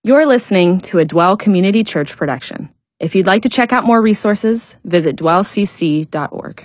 You're listening to a Dwell Community Church production. If you'd like to check out more resources, visit dwellcc.org.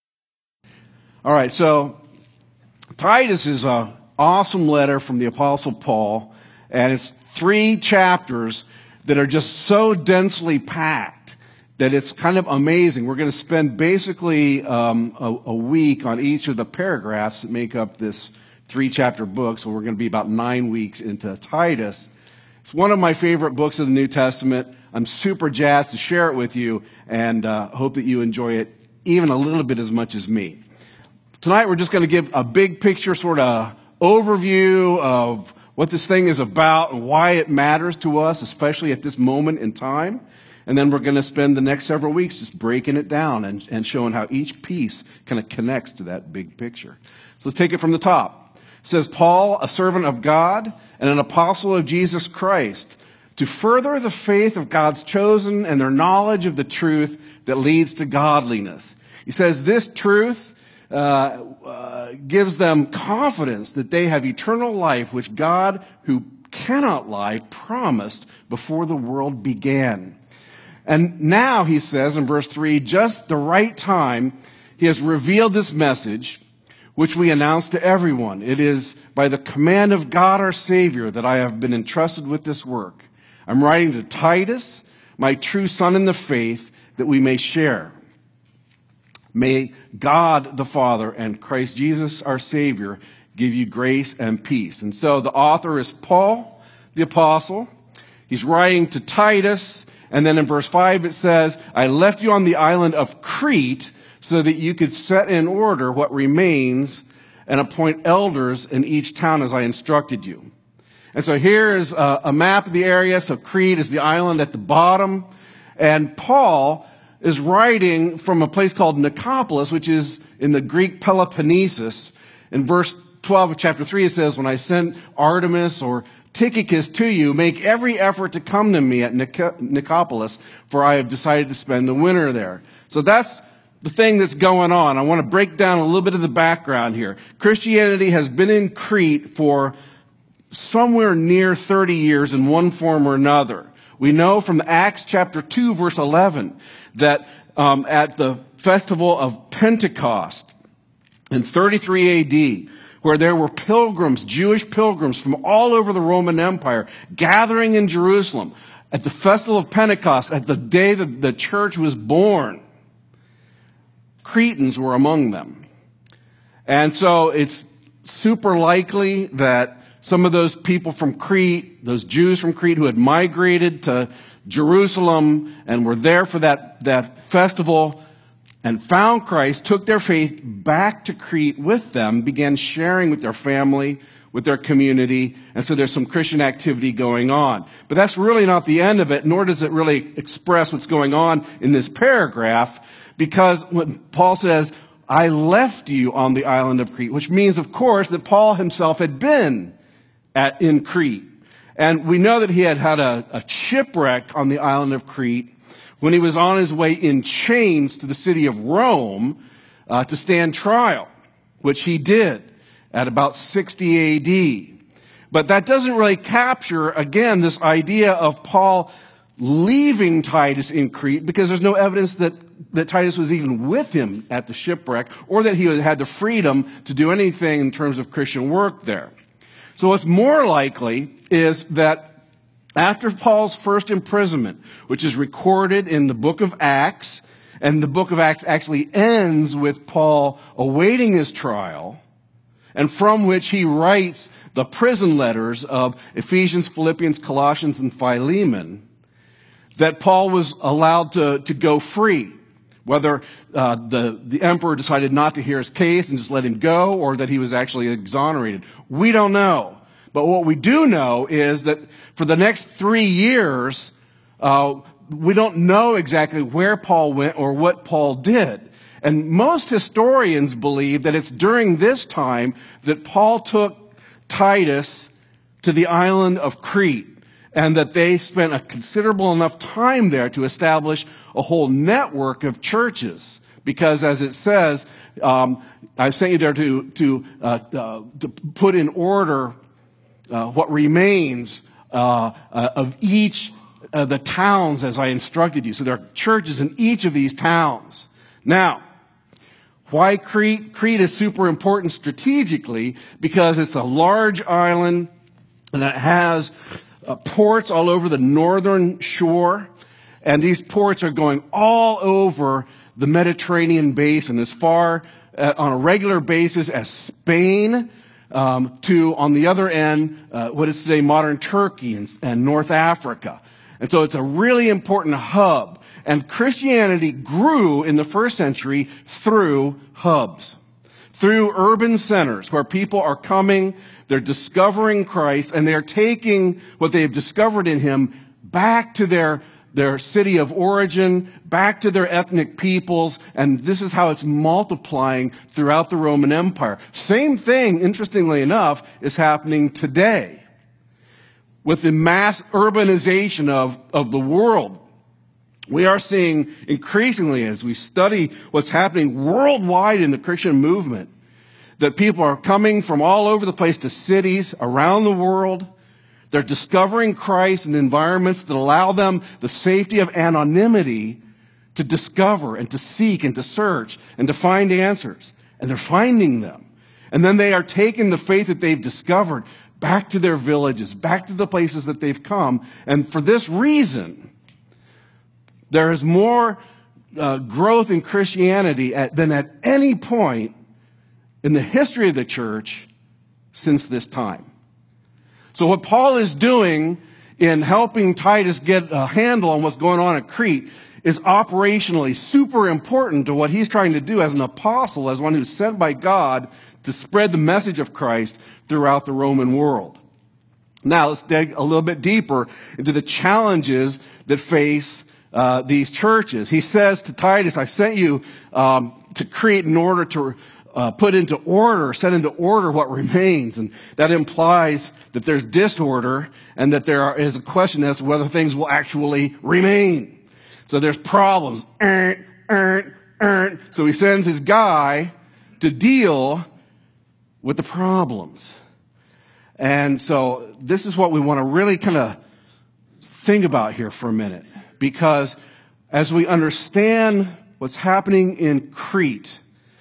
All right, so Titus is an awesome letter from the Apostle Paul, and it's 3 chapters that are just so densely packed that it's kind of amazing. We're going to spend basically a week on each of the paragraphs that make up this 3-chapter book, so we're going to be about 9 weeks into Titus. It's one of my favorite books of the New Testament. I'm super jazzed to share it with you, and hope that you enjoy it even a little bit as much as me. Tonight we're just going to give a big picture sort of overview of what this thing is about and why it matters to us, especially at this moment in time. And then we're going to spend the next several weeks just breaking it down and showing how each piece kind of connects to that big picture. So let's take it from the top. It says, Paul, a servant of God and an apostle of Jesus Christ, to further the faith of God's chosen and their knowledge of the truth that leads to godliness. He says this truth gives them confidence that they have eternal life, which God, who cannot lie, promised before the world began. And now, he says in verse 3, just the right time, he has revealed this message, which we announce to everyone. It is by the command of God our Savior that I have been entrusted with this work. I'm writing to Titus, my true son in the faith, that we may share. May God the Father and Christ Jesus our Savior give you grace and peace. And so the author is Paul, the apostle. He's writing to Titus. And then in verse 5 it says, I left you on the island of Crete so that you could set in order what remains and appoint elders in each town as I instructed you. And so here is a map of the area. So Crete is the island at the bottom. And Paul is writing from a place called Nicopolis, which is in the Greek Peloponnesus. In verse 12 of chapter 3, it says, when I sent Artemis or Tychicus to you, make every effort to come to me at Nicopolis, for I have decided to spend the winter there. So that's the thing that's going on. I want to break down a little bit of the background here. Christianity has been in Crete for somewhere near 30 years in one form or another. We know from Acts chapter 2, verse 11, that at the festival of Pentecost in 33 AD, where there were pilgrims, Jewish pilgrims from all over the Roman Empire, gathering in Jerusalem at the festival of Pentecost, at the day that the church was born, Cretans were among them. And so it's super likely that some of those people from Crete, those Jews from Crete who had migrated to Jerusalem and were there for that festival and found Christ, took their faith back to Crete with them, began sharing with their family, with their community, and so there's some Christian activity going on. But that's really not the end of it, nor does it really express what's going on in this paragraph, because when Paul says, I left you on the island of Crete, which means, of course, that Paul himself had been in Crete. And we know that he had a shipwreck on the island of Crete when he was on his way in chains to the city of Rome to stand trial, which he did at about 60 AD. But that doesn't really capture, again, this idea of Paul leaving Titus in Crete, because there's no evidence that Titus was even with him at the shipwreck, or that he had the freedom to do anything in terms of Christian work there. So what's more likely is that after Paul's first imprisonment, which is recorded in the book of Acts, and the book of Acts actually ends with Paul awaiting his trial, and from which he writes the prison letters of Ephesians, Philippians, Colossians, and Philemon, that Paul was allowed to go free. Whether the emperor decided not to hear his case and just let him go, or that he was actually exonerated. We don't know. But what we do know is that for the next 3 years, we don't know exactly where Paul went or what Paul did. And most historians believe that it's during this time that Paul took Titus to the island of Crete, and that they spent a considerable enough time there to establish a whole network of churches. Because as it says, I sent you there to put in order what remains of each of the towns as I instructed you. So there are churches in each of these towns. Now, why Crete? Crete is super important strategically because it's a large island and it has ports all over the northern shore. And these ports are going all over the Mediterranean basin as far on a regular basis as Spain to, on the other end, what is today modern Turkey and North Africa. And so it's a really important hub. And Christianity grew in the first century through hubs, through urban centers where people are coming, they're discovering Christ, and they're taking what they've discovered in him back to their city of origin, back to their ethnic peoples, and this is how it's multiplying throughout the Roman Empire. Same thing, interestingly enough, is happening today with the mass urbanization of the world. We are seeing increasingly, as we study what's happening worldwide in the Christian movement, that people are coming from all over the place to cities around the world. They're discovering Christ in environments that allow them the safety of anonymity to discover and to seek and to search and to find answers. And they're finding them. And then they are taking the faith that they've discovered back to their villages, back to the places that they've come. And for this reason, there is more growth in Christianity than at any point in the history of the church since this time. So what Paul is doing in helping Titus get a handle on what's going on at Crete is operationally super important to what he's trying to do as an apostle, as one who's sent by God to spread the message of Christ throughout the Roman world. Now let's dig a little bit deeper into the challenges that face these churches. He says to Titus, I sent you to Crete in order to set into order what remains. And that implies that there's disorder and that there is a question as to whether things will actually remain. So there's problems. So he sends his guy to deal with the problems. And so this is what we want to really kind of think about here for a minute. Because as we understand what's happening in Crete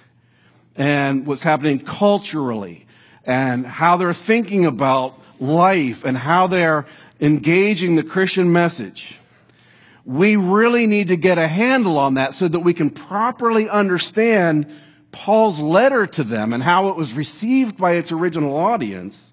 and what's happening culturally and how they're thinking about life and how they're engaging the Christian message, we really need to get a handle on that so that we can properly understand Paul's letter to them and how it was received by its original audience,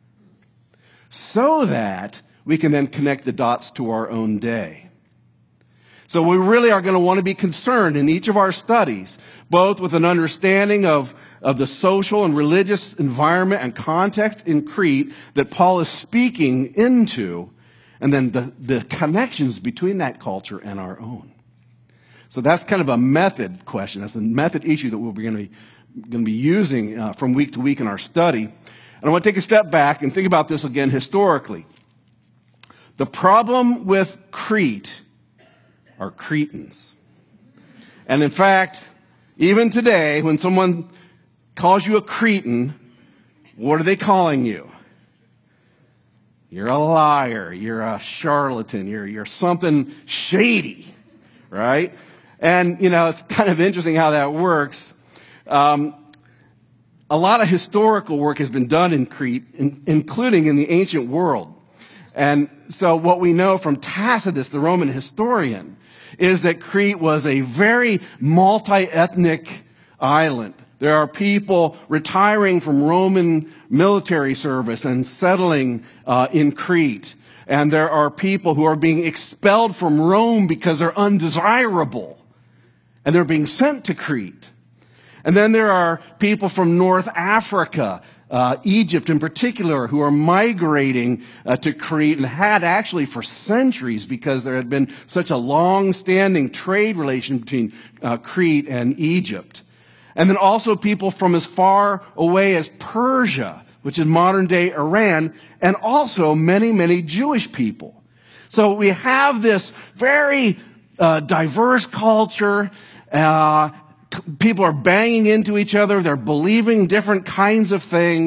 so that we can then connect the dots to our own day. So we really are going to want to be concerned in each of our studies, both with an understanding of the social and religious environment and context in Crete that Paul is speaking into, and then the connections between that culture and our own. So that's kind of a method question. That's a method issue that we're going to be using from week to week in our study. And I want to take a step back and think about this again historically. The problem with Crete are Cretans. And in fact, even today, when someone calls you a Cretan, what are they calling you? You're a liar. You're a charlatan. You're something shady, right? And, it's kind of interesting how that works. A lot of historical work has been done in Crete, including in the ancient world. And so what we know from Tacitus, the Roman historian, is that Crete was a very multi-ethnic island. There are people retiring from Roman military service and settling in Crete. And there are people who are being expelled from Rome because they're undesirable. And they're being sent to Crete. And then there are people from North Africa, Egypt in particular, who are migrating to Crete and had actually for centuries, because there had been such a long-standing trade relation between Crete and Egypt. And then also people from as far away as Persia, which is modern-day Iran, and also many, many Jewish people. So we have this very diverse culture. People are banging into each other. They're believing different kinds of things.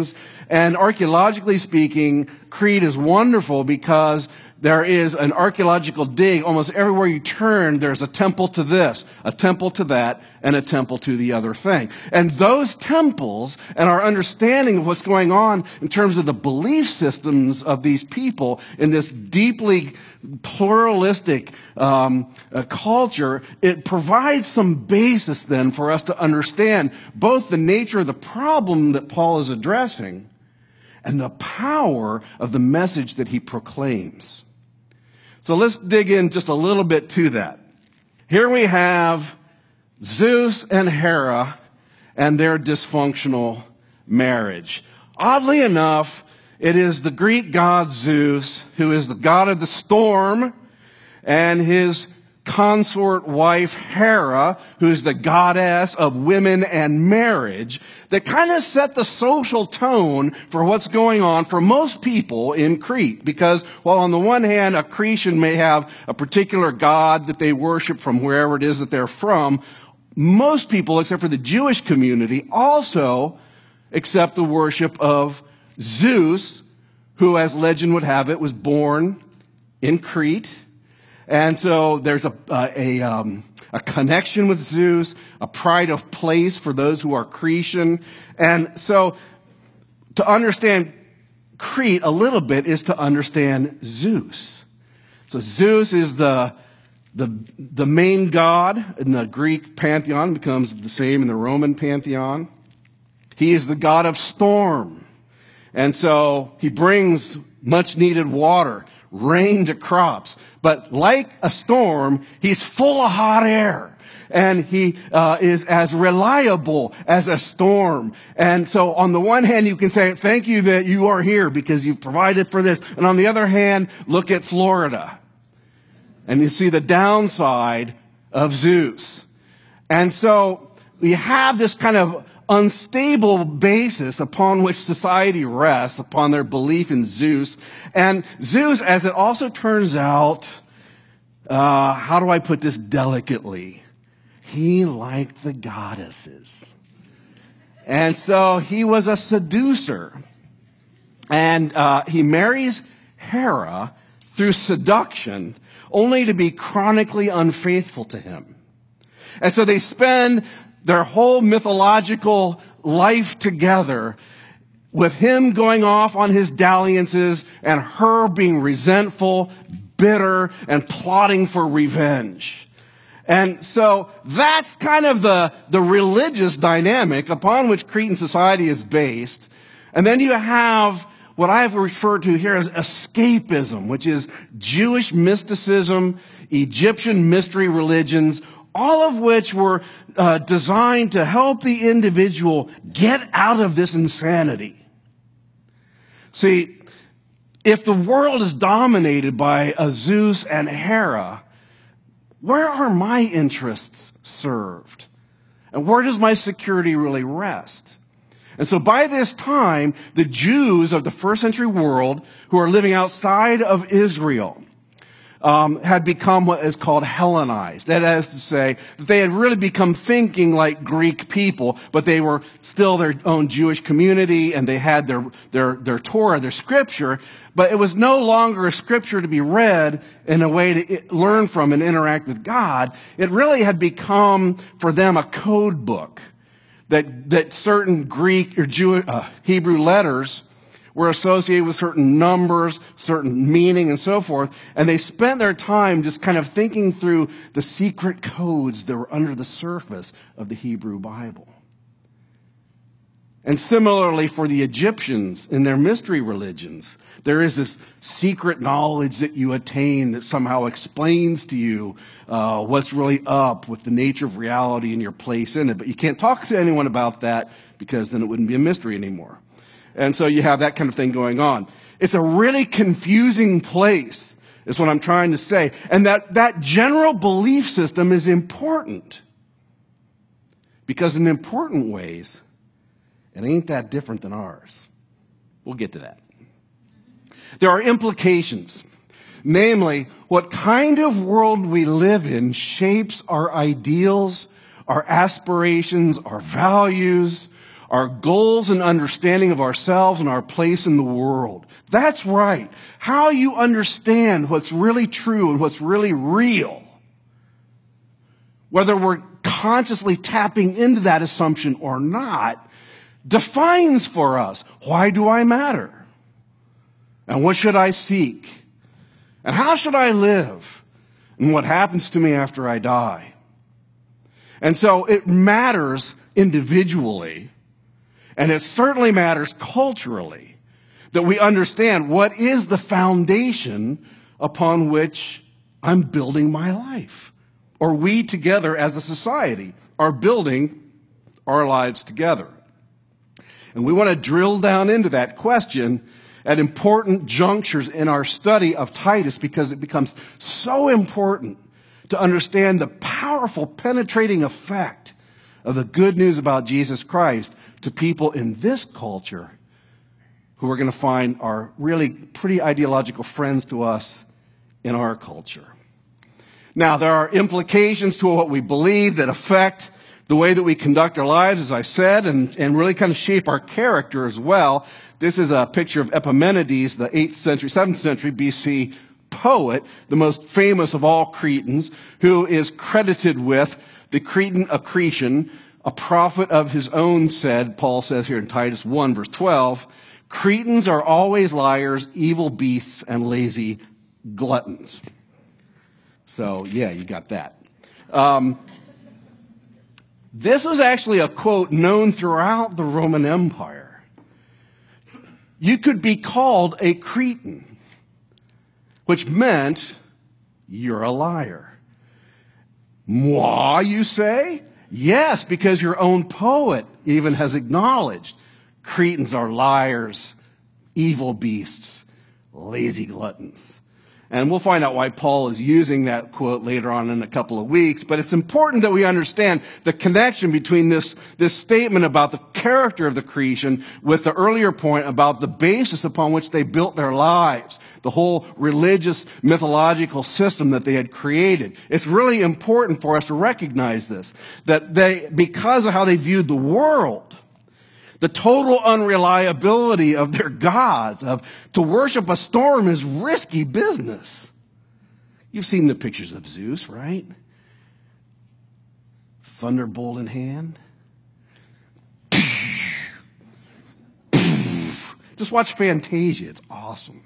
And archaeologically speaking, Crete is wonderful because there is an archaeological dig. Almost everywhere you turn, there's a temple to this, a temple to that, and a temple to the other thing. And those temples and our understanding of what's going on in terms of the belief systems of these people in this deeply pluralistic culture, it provides some basis then for us to understand both the nature of the problem that Paul is addressing and the power of the message that he proclaims. So let's dig in just a little bit to that. Here we have Zeus and Hera and their dysfunctional marriage. Oddly enough, it is the Greek god Zeus, who is the god of the storm, and his consort wife Hera, who is the goddess of women and marriage, that kind of set the social tone for what's going on for most people in Crete. Because while on the one hand, a Cretan may have a particular god that they worship from wherever it is that they're from, most people, except for the Jewish community, also accept the worship of Zeus, who, as legend would have it, was born in Crete. And so there's a connection with Zeus, a pride of place for those who are Cretan. And so to understand Crete a little bit is to understand Zeus. So Zeus is the main god in the Greek pantheon, becomes the same in the Roman pantheon. He is the god of storm. And so he brings much needed water, rain to crops. But like a storm, he's full of hot air. And he is as reliable as a storm. And so on the one hand, you can say, thank you that you are here because you've provided for this. And on the other hand, look at Florida. And you see the downside of Zeus. And so we have this kind of unstable basis upon which society rests, upon their belief in Zeus. And Zeus, as it also turns out, how do I put this delicately? He liked the goddesses. And so he was a seducer. And he marries Hera through seduction, only to be chronically unfaithful to him. And so they spend their whole mythological life together with him going off on his dalliances and her being resentful, bitter, and plotting for revenge. And so that's kind of the religious dynamic upon which Cretan society is based. And then you have what I've referred to here as escapism, which is Jewish mysticism, Egyptian mystery religions, all of which were designed to help the individual get out of this insanity. See, if the world is dominated by a Zeus and Hera, where are my interests served? And where does my security really rest? And so by this time, the Jews of the first century world who are living outside of Israel had become what is called Hellenized. That is to say that they had really become thinking like Greek people, but they were still their own Jewish community, and they had their Torah, their scripture, but it was no longer a scripture to be read in a way to learn from and interact with God. It really had become for them a code book that certain Greek or Hebrew letters were associated with certain numbers, certain meaning, and so forth. And they spent their time just kind of thinking through the secret codes that were under the surface of the Hebrew Bible. And similarly for the Egyptians in their mystery religions, there is this secret knowledge that you attain that somehow explains to you what's really up with the nature of reality and your place in it. But you can't talk to anyone about that because then it wouldn't be a mystery anymore. And so you have that kind of thing going on. It's a really confusing place, is what I'm trying to say. And that general belief system is important. Because in important ways, it ain't that different than ours. We'll get to that. There are implications. Namely, what kind of world we live in shapes our ideals, our aspirations, our values, our goals and understanding of ourselves and our place in the world. That's right. How you understand what's really true and what's really real, whether we're consciously tapping into that assumption or not, defines for us, why do I matter? And what should I seek? And how should I live? And what happens to me after I die? And so it matters individually, and it certainly matters culturally, that we understand what is the foundation upon which I'm building my life. Or we together as a society are building our lives together. And we want to drill down into that question at important junctures in our study of Titus, because it becomes so important to understand the powerful, penetrating effect of the good news about Jesus Christ to people in this culture who we're going to find are really pretty ideological friends to us in our culture. Now, there are implications to what we believe that affect the way that we conduct our lives, as I said, and really kind of shape our character as well. This is a picture of Epimenides, the 8th century, 7th century BC poet, the most famous of all Cretans, who is credited with the Cretan accretion. A prophet of his own said, Paul says here in Titus 1, verse 12, Cretans are always liars, evil beasts, and lazy gluttons. So, yeah, you got that. This was actually a quote known throughout the Roman Empire. You could be called a Cretan, which meant you're a liar. Moi, you say? Yes, because your own poet even has acknowledged Cretans are liars, evil beasts, lazy gluttons. And we'll find out why Paul is using that quote later on in a couple of weeks. But it's important that we understand the connection between this statement about the character of the Cretan with the earlier point about the basis upon which they built their lives, the whole religious, mythological system that they had created. It's really important for us to recognize this, that they, because of how they viewed the world, the total unreliability of their gods, to worship a storm is risky business. You've seen the pictures of Zeus, right? Thunderbolt in hand. Just watch Fantasia. It's awesome.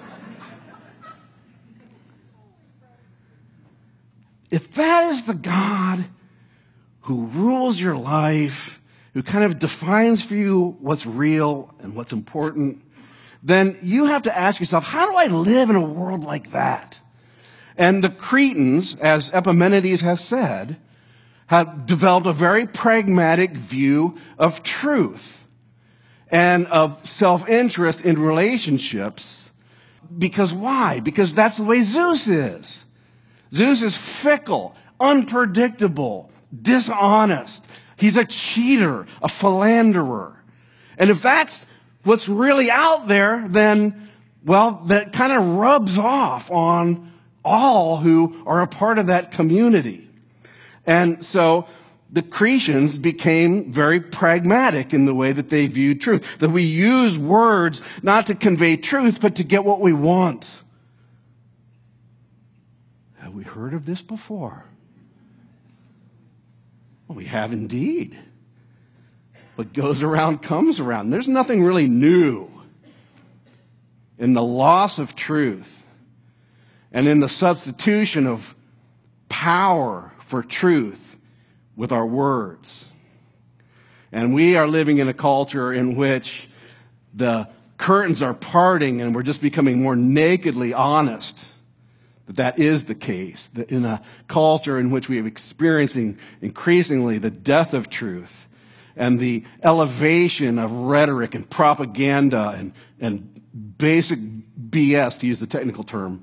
If that is the God who rules your life, who kind of defines for you what's real and what's important, then you have to ask yourself, how do I live in a world like that? And the Cretans, as Epimenides has said, have developed a very pragmatic view of truth and of self-interest in relationships. Because why? Because that's the way Zeus is. Zeus is fickle, unpredictable, dishonest. He's a cheater, a philanderer. And if that's what's really out there, then, well, that kind of rubs off on all who are a part of that community. And so the Cretans became very pragmatic in the way that they viewed truth. That we use words not to convey truth, but to get what we want. Have we heard of this before? Well, we have indeed. What goes around comes around. There's nothing really new in the loss of truth and in the substitution of power for truth with our words. And we are living in a culture in which the curtains are parting and we're just becoming more nakedly honest. That is the case, that in a culture in which we are experiencing increasingly the death of truth and the elevation of rhetoric and propaganda and basic BS, to use the technical term,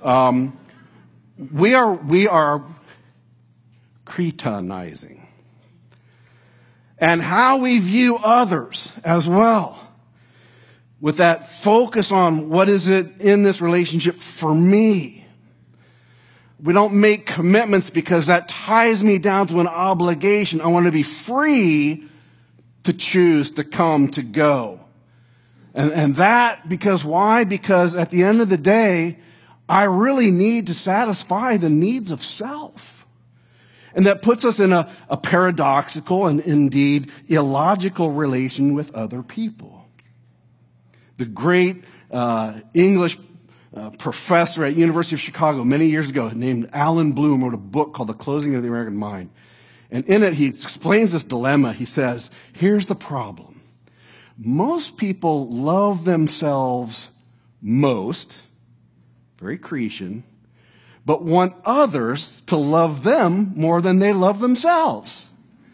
we are Cretanizing. And how we view others as well, with that focus on what is it in this relationship for me. We don't make commitments because that ties me down to an obligation. I want to be free to choose, to come, to go. And that, because why? Because at the end of the day, I really need to satisfy the needs of self. And that puts us in a paradoxical and indeed illogical relation with other people. The great English professor at University of Chicago many years ago named Alan Bloom wrote a book called The Closing of the American Mind. And in it, he explains this dilemma. He says, here's the problem. Most people love themselves most, very Cretan, but want others to love them more than they love themselves.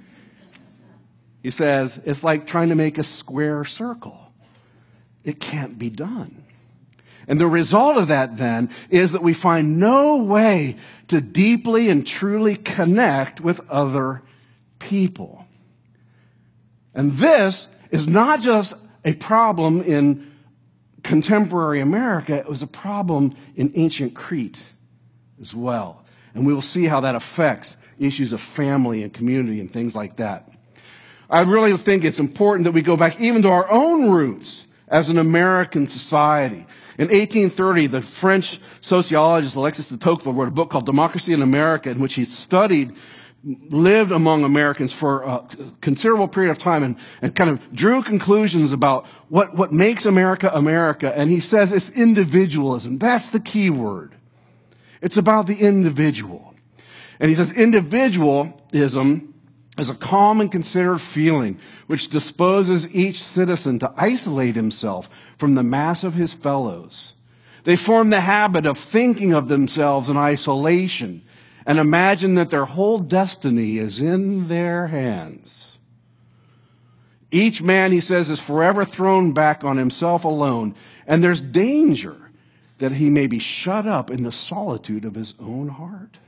He says, it's like trying to make a square circle. It can't be done. And the result of that then is that we find no way to deeply and truly connect with other people. And this is not just a problem in contemporary America, it was a problem in ancient Crete as well. And we will see how that affects issues of family and community and things like that. I really think it's important that we go back even to our own roots as an American society. In 1830, the French sociologist Alexis de Tocqueville wrote a book called Democracy in America, in which he lived among Americans for a considerable period of time and kind of drew conclusions about what makes America America. And he says it's individualism. That's the key word. It's about the individual. And he says individualism is a calm and considered feeling which disposes each citizen to isolate himself from the mass of his fellows. They form the habit of thinking of themselves in isolation and imagine that their whole destiny is in their hands. Each man, he says, is forever thrown back on himself alone, and there's danger that he may be shut up in the solitude of his own heart.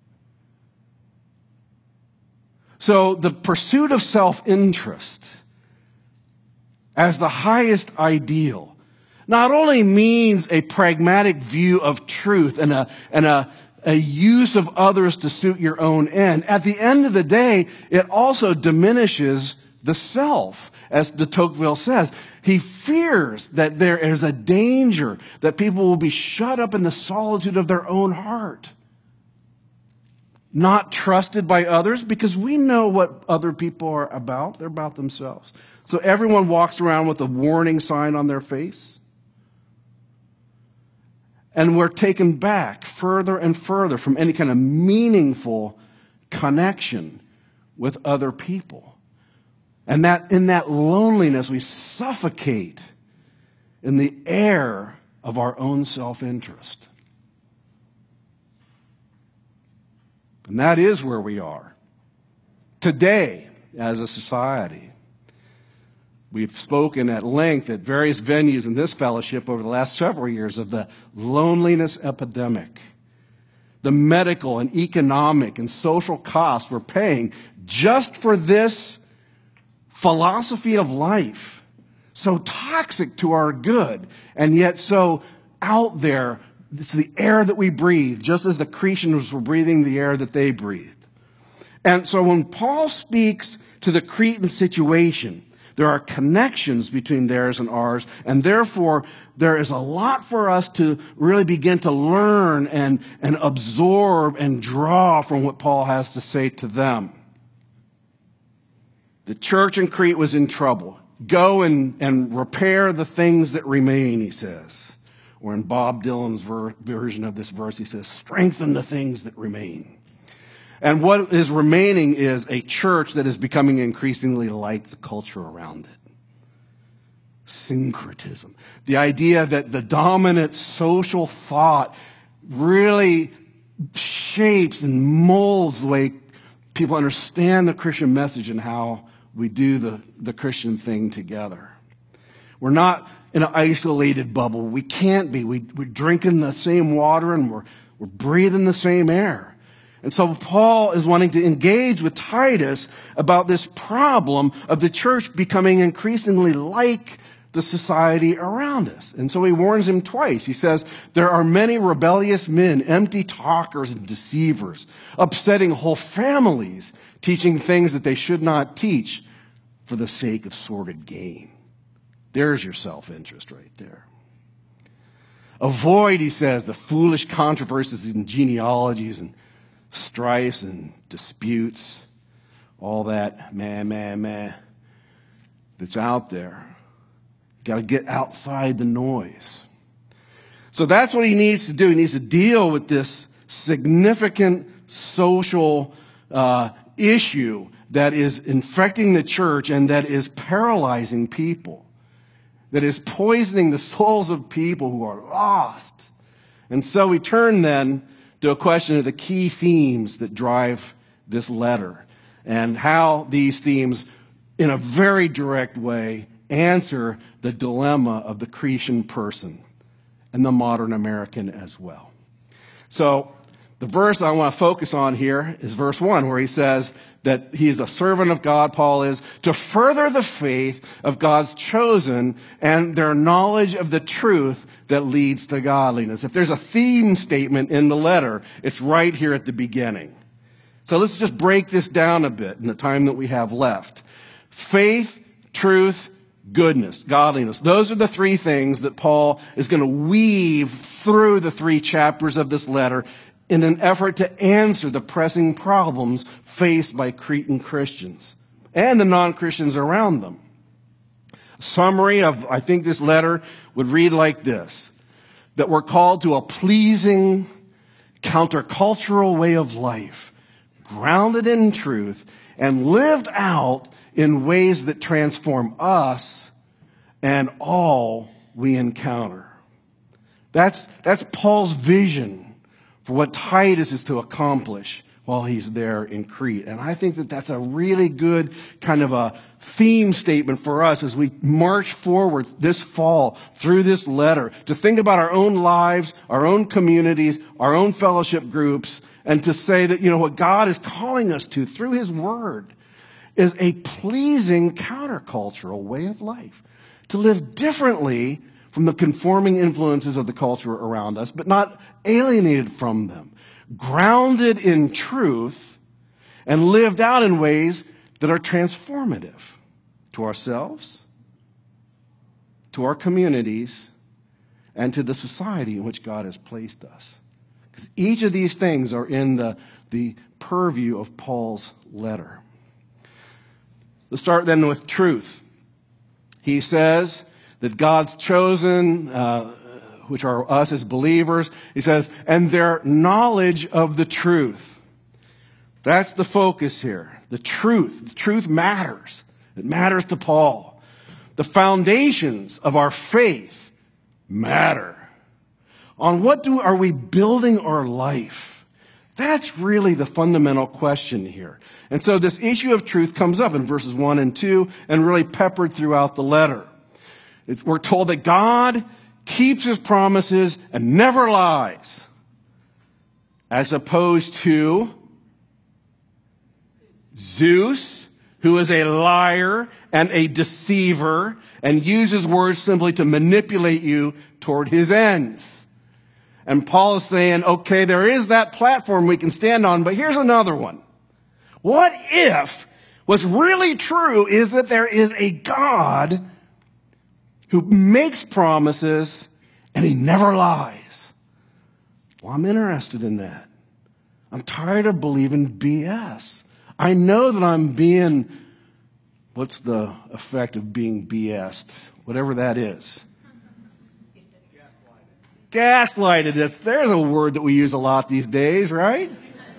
So the pursuit of self-interest as the highest ideal not only means a pragmatic view of truth and a use of others to suit your own end. At the end of the day, it also diminishes the self, as de Tocqueville says. He fears that there is a danger that people will be shut up in the solitude of their own heart, not trusted by others, because we know what other people are about. They're about themselves. So everyone walks around with a warning sign on their face. And we're taken back further and further from any kind of meaningful connection with other people. And that in that loneliness, we suffocate in the air of our own self-interest. And that is where we are today as a society. We've spoken at length at various venues in this fellowship over the last several years of the loneliness epidemic, the medical and economic and social costs we're paying just for this philosophy of life, so toxic to our good, and yet so out there. It's the air that we breathe, just as the Cretans were breathing the air that they breathed. And so when Paul speaks to the Cretan situation, there are connections between theirs and ours, and therefore there is a lot for us to really begin to learn and absorb and draw from what Paul has to say to them. The church in Crete was in trouble. Go and repair the things that remain, he says. Or in Bob Dylan's version of this verse, he says, strengthen the things that remain. And what is remaining is a church that is becoming increasingly like the culture around it. Syncretism. The idea that the dominant social thought really shapes and molds the way people understand the Christian message and how we do the Christian thing together. We're not in an isolated bubble. We can't be. We're drinking the same water and we're breathing the same air. And so Paul is wanting to engage with Titus about this problem of the church becoming increasingly like the society around us. And so he warns him twice. He says, there are many rebellious men, empty talkers and deceivers, upsetting whole families, teaching things that they should not teach. for the sake of sordid gain. There's your self-interest right there. Avoid, he says, the foolish controversies and genealogies and strifes and disputes, all that that's out there. Got to get outside the noise. So that's what he needs to do. He needs to deal with this significant social issue that is infecting the church and that is paralyzing people, that is poisoning the souls of people who are lost. And so we turn then to a question of the key themes that drive this letter and how these themes, in a very direct way, answer the dilemma of the Cretan person and the modern American as well. So the verse I want to focus on here is verse 1, where he says that he is a servant of God, Paul is, to further the faith of God's chosen and their knowledge of the truth that leads to godliness. If there's a theme statement in the letter, it's right here at the beginning. So let's just break this down a bit in the time that we have left. Faith, truth, goodness, godliness. Those are the three things that Paul is going to weave through the 3 chapters of this letter in an effort to answer the pressing problems faced by Cretan Christians and the non-Christians around them. A summary of, I think, this letter would read like this: that we're called to a pleasing, countercultural way of life, grounded in truth and lived out in ways that transform us and all we encounter. That's Paul's vision for what Titus is to accomplish while he's there in Crete. And I think that that's a really good kind of a theme statement for us as we march forward this fall through this letter, to think about our own lives, our own communities, our own fellowship groups, and to say that, what God is calling us to through his word is a pleasing countercultural way of life, to live differently from the conforming influences of the culture around us, but not alienated from them, grounded in truth and lived out in ways that are transformative to ourselves, to our communities, and to the society in which God has placed us. Because each of these things are in the purview of Paul's letter. Let's start then with truth. He says that God's chosen, which are us as believers, he says, and their knowledge of the truth. That's the focus here. The truth. The truth matters. It matters to Paul. The foundations of our faith matter. On what are we building our life? That's really the fundamental question here. And so this issue of truth comes up in verses 1 and 2 and really peppered throughout the letter. We're told that God keeps his promises and never lies, as opposed to Zeus, who is a liar and a deceiver and uses words simply to manipulate you toward his ends. And Paul is saying, okay, there is that platform we can stand on, but here's another one. What if what's really true is that there is a God who makes promises and he never lies? Well, I'm interested in that. I'm tired of believing BS. I know that I'm being, what's the effect of being BS'd? Whatever that is. Gaslighted. There's a word that we use a lot these days, right?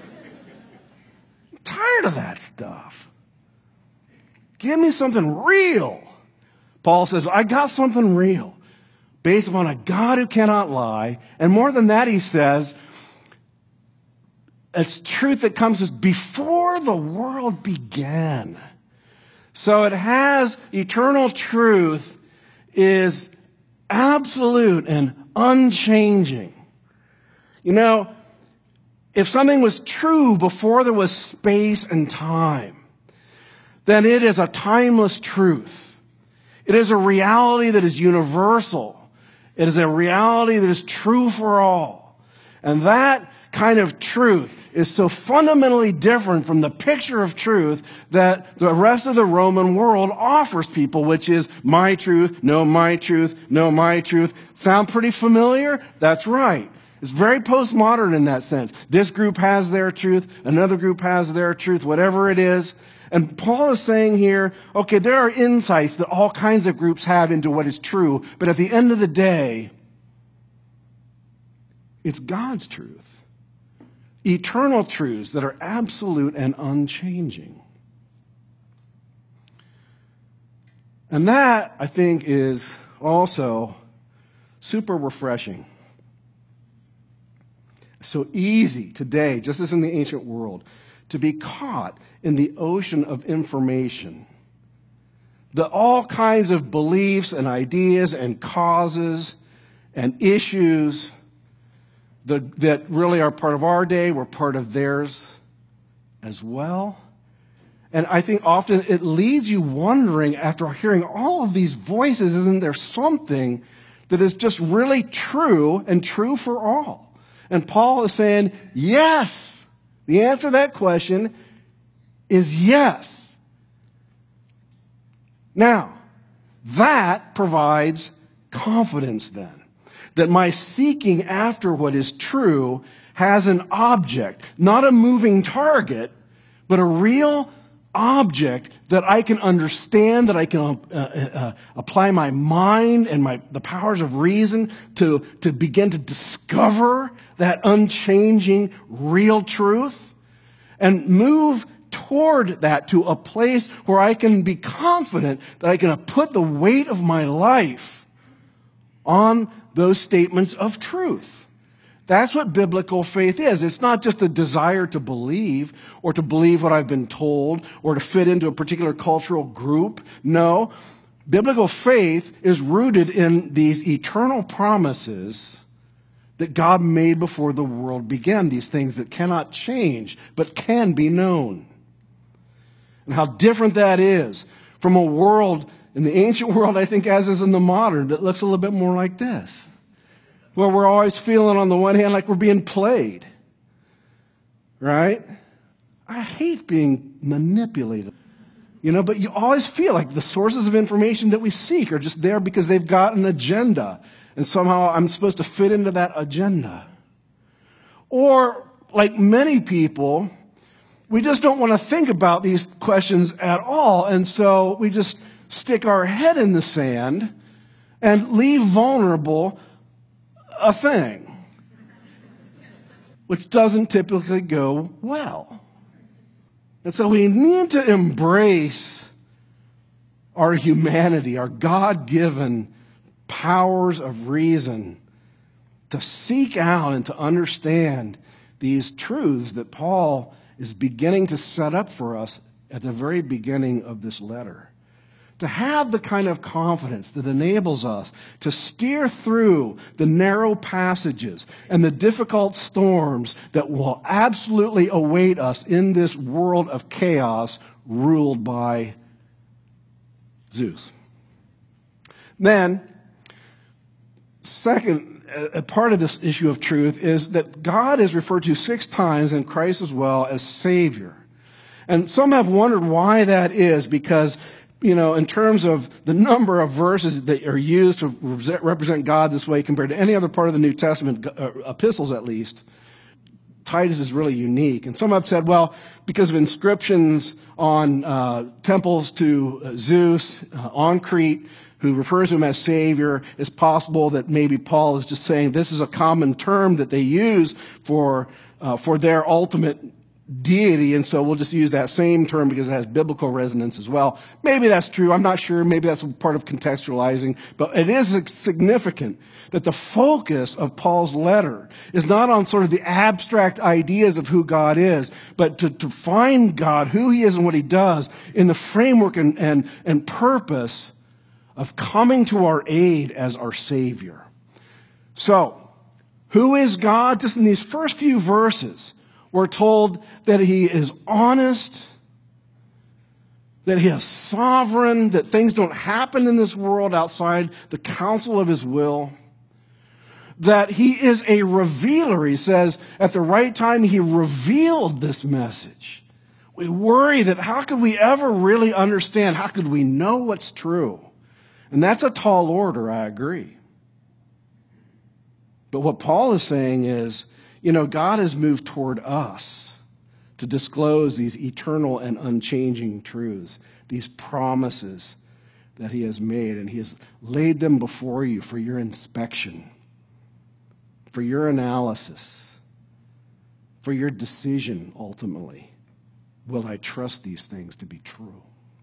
I'm tired of that stuff. Give me something real. Paul says, I got something real based upon a God who cannot lie. And more than that, he says, it's truth that comes as before the world began. So it has eternal truth, is absolute and unchanging. If something was true before there was space and time, then it is a timeless truth. It is a reality that is universal. It is a reality that is true for all. And that kind of truth is so fundamentally different from the picture of truth that the rest of the Roman world offers people, which is my truth, no my truth, no my truth. Sound pretty familiar? That's right. It's very postmodern in that sense. This group has their truth, another group has their truth, whatever it is. And Paul is saying here, okay, there are insights that all kinds of groups have into what is true, but at the end of the day, it's God's truth. Eternal truths that are absolute and unchanging. And that, I think, is also super refreshing. So easy today, just as in the ancient world, to be caught in the ocean of information. All kinds of beliefs and ideas and causes and issues that really are part of our day, were part of theirs as well. And I think often it leaves you wondering, after hearing all of these voices, isn't there something that is just really true and true for all? And Paul is saying, yes. The answer to that question is yes. Now, that provides confidence then, that my seeking after what is true has an object, not a moving target, but a real object that I can understand, that I can apply my mind and the powers of reason to begin to discover that unchanging real truth and move toward that to a place where I can be confident that I can put the weight of my life on those statements of truth. That's what biblical faith is. It's not just a desire to believe or to believe what I've been told or to fit into a particular cultural group. No, biblical faith is rooted in these eternal promises that God made before the world began, these things that cannot change but can be known. And how different that is from a world, in the ancient world, I think, as is in the modern, that looks a little bit more like this. Where we're always feeling, on the one hand, like we're being played. Right? I hate being manipulated. But you always feel like the sources of information that we seek are just there because they've got an agenda. And somehow I'm supposed to fit into that agenda. Or, like many people, we just don't want to think about these questions at all. And so we just stick our head in the sand and leave vulnerable a thing, which doesn't typically go well. And so we need to embrace our humanity, our God-given powers of reason, to seek out and to understand these truths that Paul is beginning to set up for us at the very beginning of this letter. To have the kind of confidence that enables us to steer through the narrow passages and the difficult storms that will absolutely await us in this world of chaos ruled by Zeus. Then, second, a part of this issue of truth is that God is referred to 6 times, and Christ as well, as Savior. And some have wondered why that is, because in terms of the number of verses that are used to represent God this way compared to any other part of the New Testament, epistles at least, Titus is really unique. And some have said, well, because of inscriptions on temples to Zeus on Crete, who refers to him as Savior, it's possible that maybe Paul is just saying this is a common term that they use for their ultimate deity, and so we'll just use that same term because it has biblical resonance as well. Maybe that's true. I'm not sure. Maybe that's part of contextualizing. But it is significant that the focus of Paul's letter is not on sort of the abstract ideas of who God is, but to find God, who he is and what he does, in the framework and purpose of coming to our aid as our Savior. So, who is God? Just in these first few verses, we're told that he is honest, that he is sovereign, that things don't happen in this world outside the counsel of his will, that he is a revealer. He says at the right time he revealed this message. We worry that how could we ever really understand? How could we know what's true? And that's a tall order, I agree. But what Paul is saying is, God has moved toward us to disclose these eternal and unchanging truths, these promises that he has made, and he has laid them before you for your inspection, for your analysis, for your decision ultimately. Will I trust these things to be true?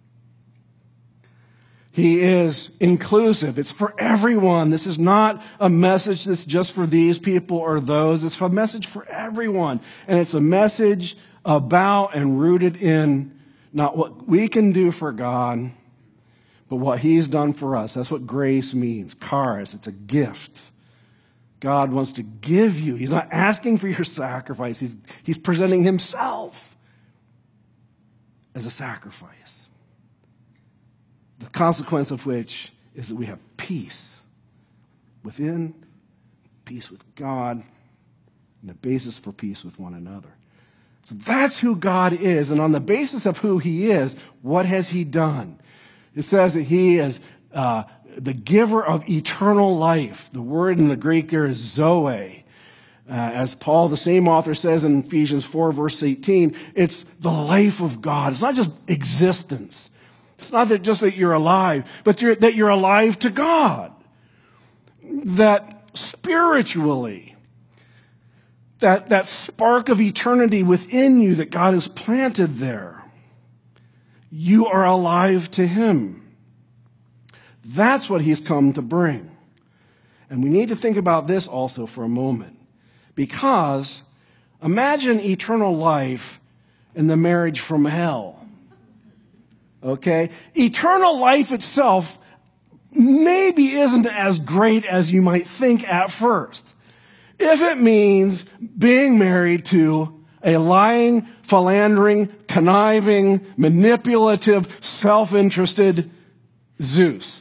He is inclusive. It's for everyone. This is not a message that's just for these people or those. It's a message for everyone. And it's a message about and rooted in not what we can do for God, but what he's done for us. That's what grace means. Charis, it's a gift. God wants to give you. He's not asking for your sacrifice. He's presenting himself as a sacrifice. The consequence of which is that we have peace within, peace with God, and a basis for peace with one another. So that's who God is. And on the basis of who he is, what has he done? It says that he is the giver of eternal life. The word in the Greek here is zoe. As Paul, the same author, says in Ephesians 4, verse 18, it's the life of God. It's not just existence. It's not just that you're alive, but that you're alive to God. That spiritually, that spark of eternity within you that God has planted there, you are alive to him. That's what he's come to bring. And we need to think about this also for a moment. Because imagine eternal life in the marriage from hell. Okay? Eternal life itself maybe isn't as great as you might think at first. If it means being married to a lying, philandering, conniving, manipulative, self-interested Zeus.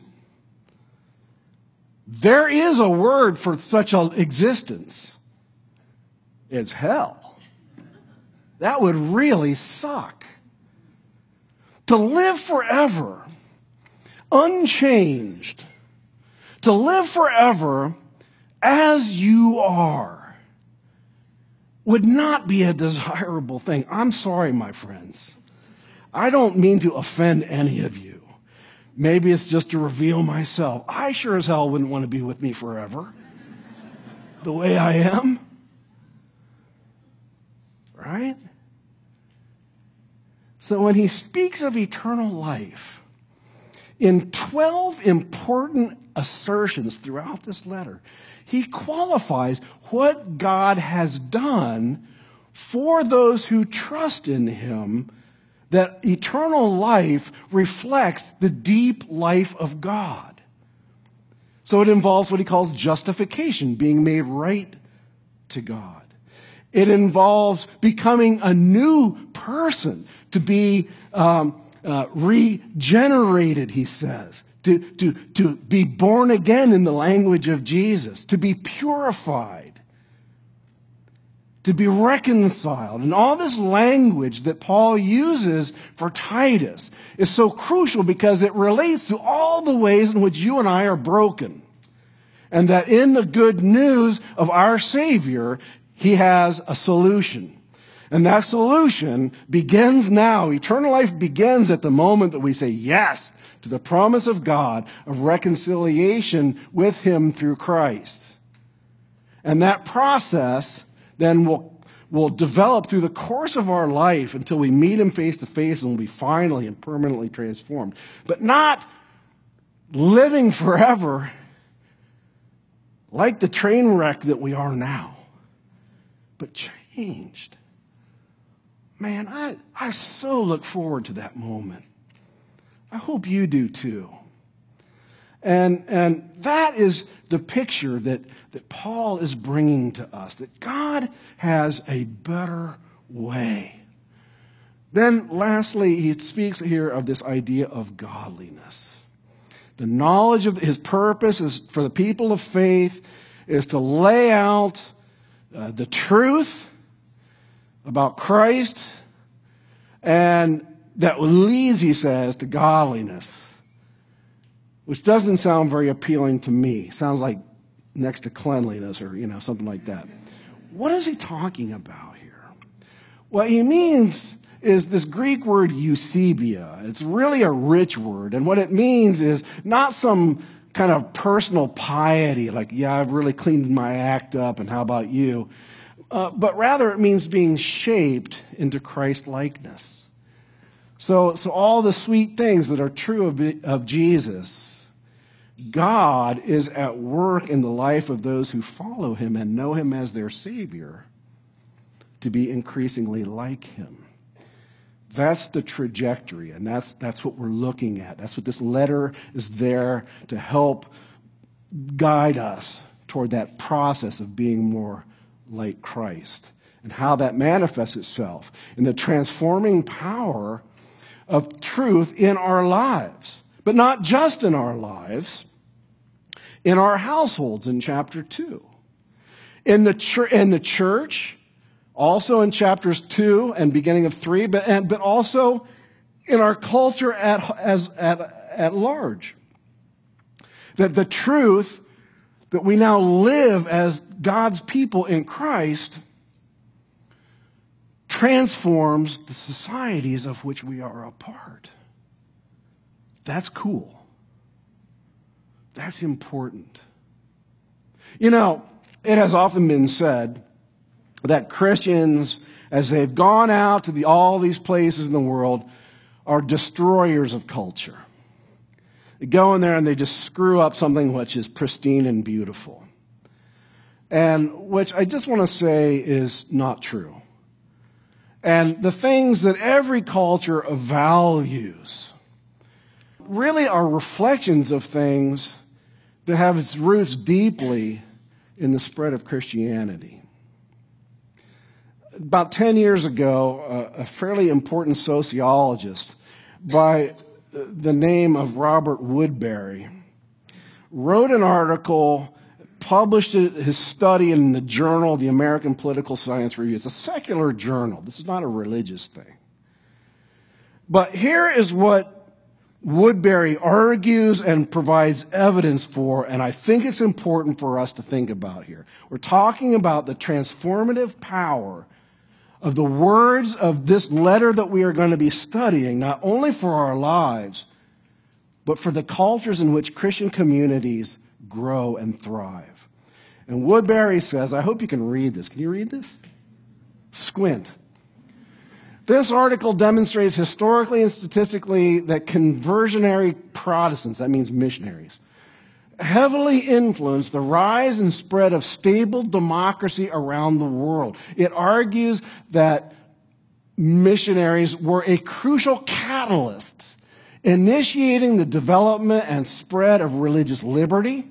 There is a word for such an existence. It's hell. That would really suck. To live forever, unchanged, to live forever as you are, would not be a desirable thing. I'm sorry, my friends. I don't mean to offend any of you. Maybe it's just to reveal myself. I sure as hell wouldn't want to be with me forever, the way I am. Right? So when he speaks of eternal life, in 12 important assertions throughout this letter, he qualifies what God has done for those who trust in him, that eternal life reflects the deep life of God. So it involves what he calls justification, being made right to God. It involves becoming a new person, to be regenerated, he says, to be born again in the language of Jesus, to be purified, to be reconciled. And all this language that Paul uses for Titus is so crucial because it relates to all the ways in which you and I are broken. And that in the good news of our Savior, he has a solution. And that solution begins now. Eternal life begins at the moment that we say yes to the promise of God of reconciliation with him through Christ. And that process then will develop through the course of our life until we meet him face to face and will be finally and permanently transformed. But not living forever like the train wreck that we are now, but changed. Man, I so look forward to that moment. I hope you do too. And that is the picture that Paul is bringing to us, that God has a better way. Then lastly, he speaks here of this idea of godliness. The knowledge of his purpose is for the people of faith, is to lay out the truth about Christ, and that leads, he says, to godliness, which doesn't sound very appealing to me. Sounds like next to cleanliness or, something like that. What is he talking about here? What he means is this Greek word eusebia. It's really a rich word, and what it means is not some kind of personal piety, like, yeah, I've really cleaned my act up, and how about you? But rather it means being shaped into Christ-likeness. So all the sweet things that are true of Jesus, God is at work in the life of those who follow him and know him as their Savior to be increasingly like him. That's the trajectory, and that's what we're looking at. That's what this letter is there to help guide us toward that process of being more like Christ, and how that manifests itself in the transforming power of truth in our lives. But not just in our lives, in our households in chapter 2. In the church, also in chapters 2 and beginning of 3, but also in our culture at large. That the truth that we now live as God's people in Christ transforms the societies of which we are a part. That's cool. That's important. It has often been said that Christians, as they've gone out to all these places in the world, are destroyers of culture. They go in there and they just screw up something which is pristine and beautiful. And which I just want to say is not true. And the things that every culture values really are reflections of things that have its roots deeply in the spread of Christianity. About 10 years ago, a fairly important sociologist by the name of Robert Woodbury wrote an article, published his study in the Journal of the American Political Science Review. It's a secular journal. This is not a religious thing. But here is what Woodbury argues and provides evidence for, and I think it's important for us to think about here. We're talking about the transformative power of the words of this letter that we are going to be studying, not only for our lives, but for the cultures in which Christian communities grow and thrive. And Woodbury says, I hope you can read this. Can you read this? Squint. This article demonstrates historically and statistically that conversionary Protestants, that means missionaries, heavily influenced the rise and spread of stable democracy around the world. It argues that missionaries were a crucial catalyst, initiating the development and spread of religious liberty,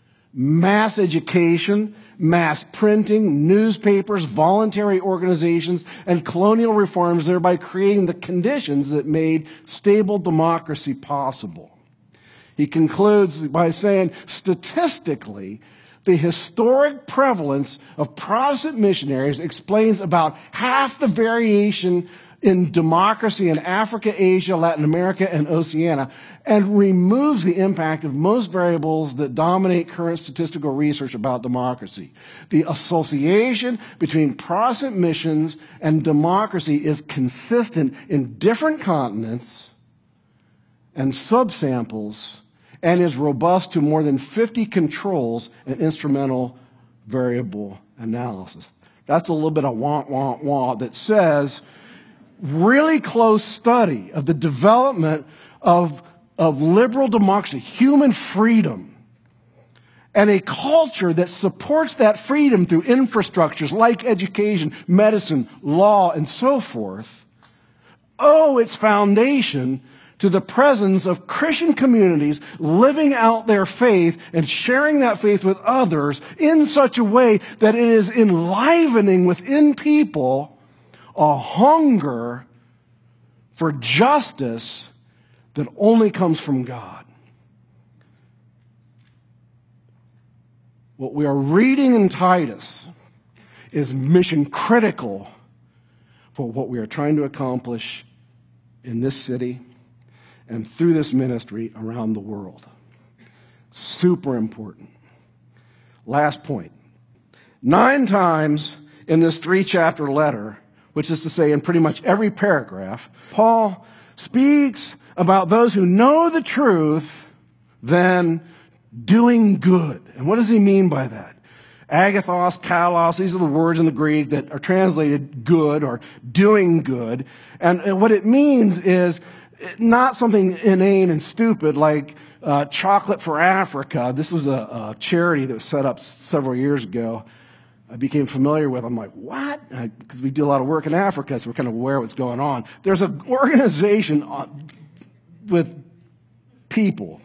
mass education, mass printing, newspapers, voluntary organizations, and colonial reforms, thereby creating the conditions that made stable democracy possible. He concludes by saying, statistically, the historic prevalence of Protestant missionaries explains about half the variation in democracy in Africa, Asia, Latin America, and Oceania, and removes the impact of most variables that dominate current statistical research about democracy. The association between Protestant missions and democracy is consistent in different continents and subsamples, and is robust to more than 50 controls and instrumental variable analysis. That's a little bit of wah that says really close study of the development of liberal democracy, human freedom, and a culture that supports that freedom through infrastructures like education, medicine, law, and so forth, owe its foundation to the presence of Christian communities living out their faith and sharing that faith with others in such a way that it is enlivening within people a hunger for justice that only comes from God. what we are reading in Titus is mission critical for what we are trying to accomplish in this city and through this ministry around the world. Super important. Last point. 9 times in this 3-chapter letter, which is to say in pretty much every paragraph, Paul speaks about those who know the truth, then doing good. And what does he mean by that? Agathos, kalos, these are the words in the Greek that are translated good or doing good. And what it means is not something inane and stupid like Chocolate for Africa. This was a charity that was set up several years ago. I became familiar with. I'm like, what? Because we do a lot of work in Africa, so we're kind of aware of what's going on. There's an organization with people,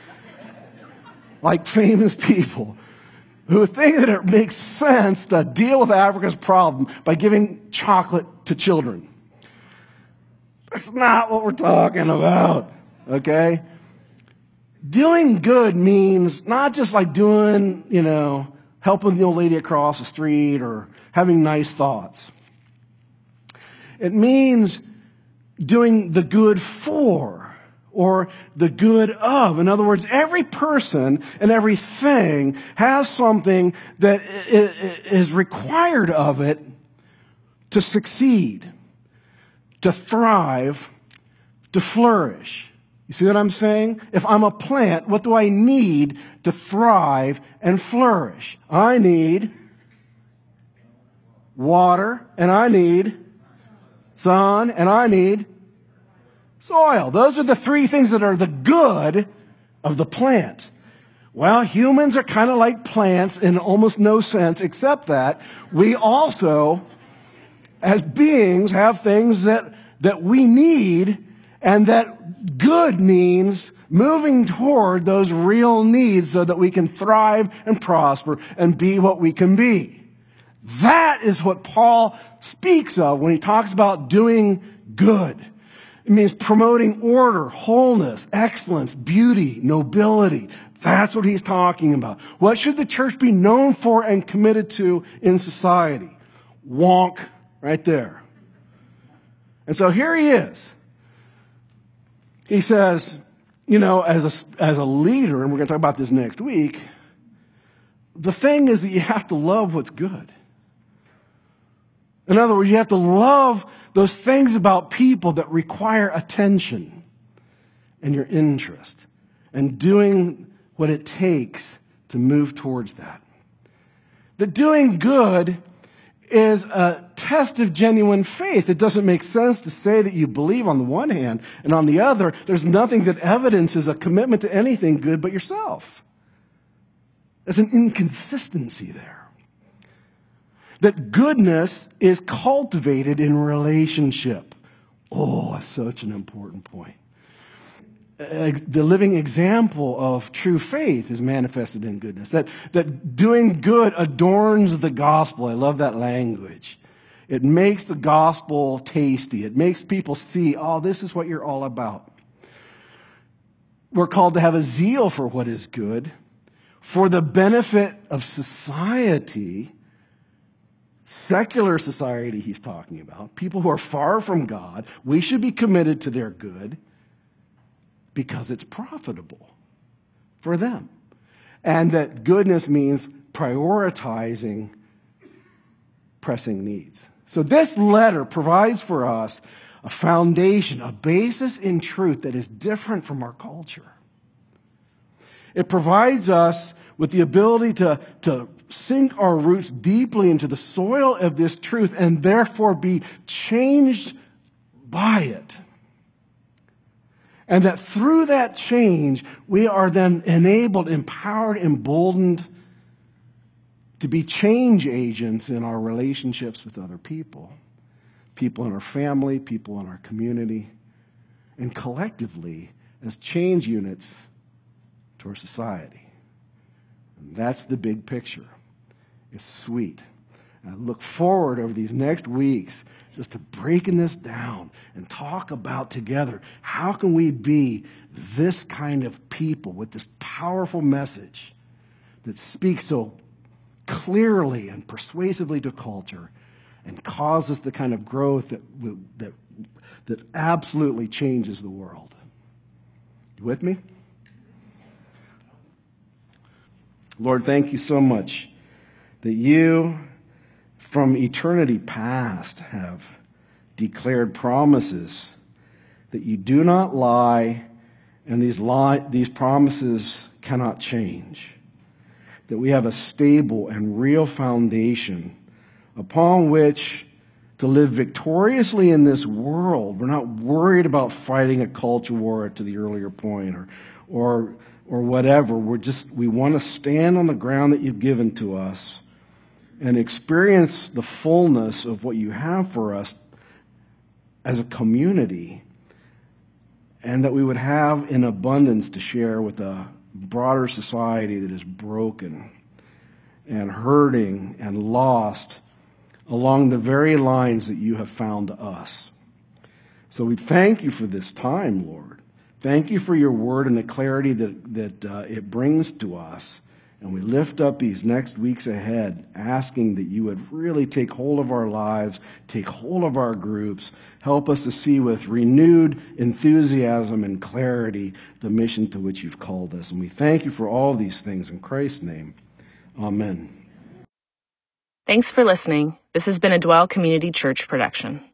like famous people, who think that it makes sense to deal with Africa's problem by giving chocolate to children. That's not what we're talking about, okay? Doing good means not just like doing, helping the old lady across the street or having nice thoughts. It means doing the good for or the good of. In other words, every person and everything has something that is required of it to succeed, to thrive, to flourish. You see what I'm saying? If I'm a plant, what do I need to thrive and flourish? I need water, and I need sun, and I need soil. Those are the 3 things that are the good of the plant. Well, humans are kind of like plants in almost no sense, except that we also, as beings, have things that we need, and that good means moving toward those real needs so that we can thrive and prosper and be what we can be. That is what Paul speaks of when he talks about doing good. It means promoting order, wholeness, excellence, beauty, nobility. That's what he's talking about. What should the church be known for and committed to in society? Wonk, right there. And so here he is. He says, as a leader, and we're going to talk about this next week, the thing is that you have to love what's good. In other words, you have to love those things about people that require attention and your interest and doing what it takes to move towards that. The doing good is a test of genuine faith. It doesn't make sense to say that you believe on the one hand, and on the other, there's nothing that evidences a commitment to anything good but yourself. There's an inconsistency there. That goodness is cultivated in relationship. Oh, that's such an important point. The living example of true faith is manifested in goodness. That doing good adorns the gospel. I love that language. It makes the gospel tasty. It makes people see, oh, this is what you're all about. We're called to have a zeal for what is good, for the benefit of society. Secular society he's talking about, people who are far from God. We should be committed to their good because it's profitable for them. And that goodness means prioritizing pressing needs. So this letter provides for us a foundation, a basis in truth that is different from our culture. It provides us with the ability to sink our roots deeply into the soil of this truth and therefore be changed by it. And that through that change, we are then enabled, empowered, emboldened to be change agents in our relationships with other people. People in our family, people in our community, and collectively as change units to our society. And that's the big picture. It's sweet. And I look forward over these next weeks just to breaking this down and talk about together how can we be this kind of people with this powerful message that speaks so clearly and persuasively to culture and causes the kind of growth that absolutely changes the world. You with me? Lord, thank you so much that you, from eternity past, have declared promises that you do not lie, and these promises cannot change. That we have a stable and real foundation upon which to live victoriously in this world. We're not worried about fighting a culture war, to the earlier point, or whatever. We want to stand on the ground that you've given to us and experience the fullness of what you have for us as a community, and that we would have in abundance to share with a broader society that is broken and hurting and lost along the very lines that you have found us. So we thank you for this time, Lord. Thank you for your word and the clarity that it brings to us. And we lift up these next weeks ahead, asking that you would really take hold of our lives, take hold of our groups, help us to see with renewed enthusiasm and clarity the mission to which you've called us. And we thank you for all these things in Christ's name. Amen. Thanks for listening. This has been a Dwell Community Church production.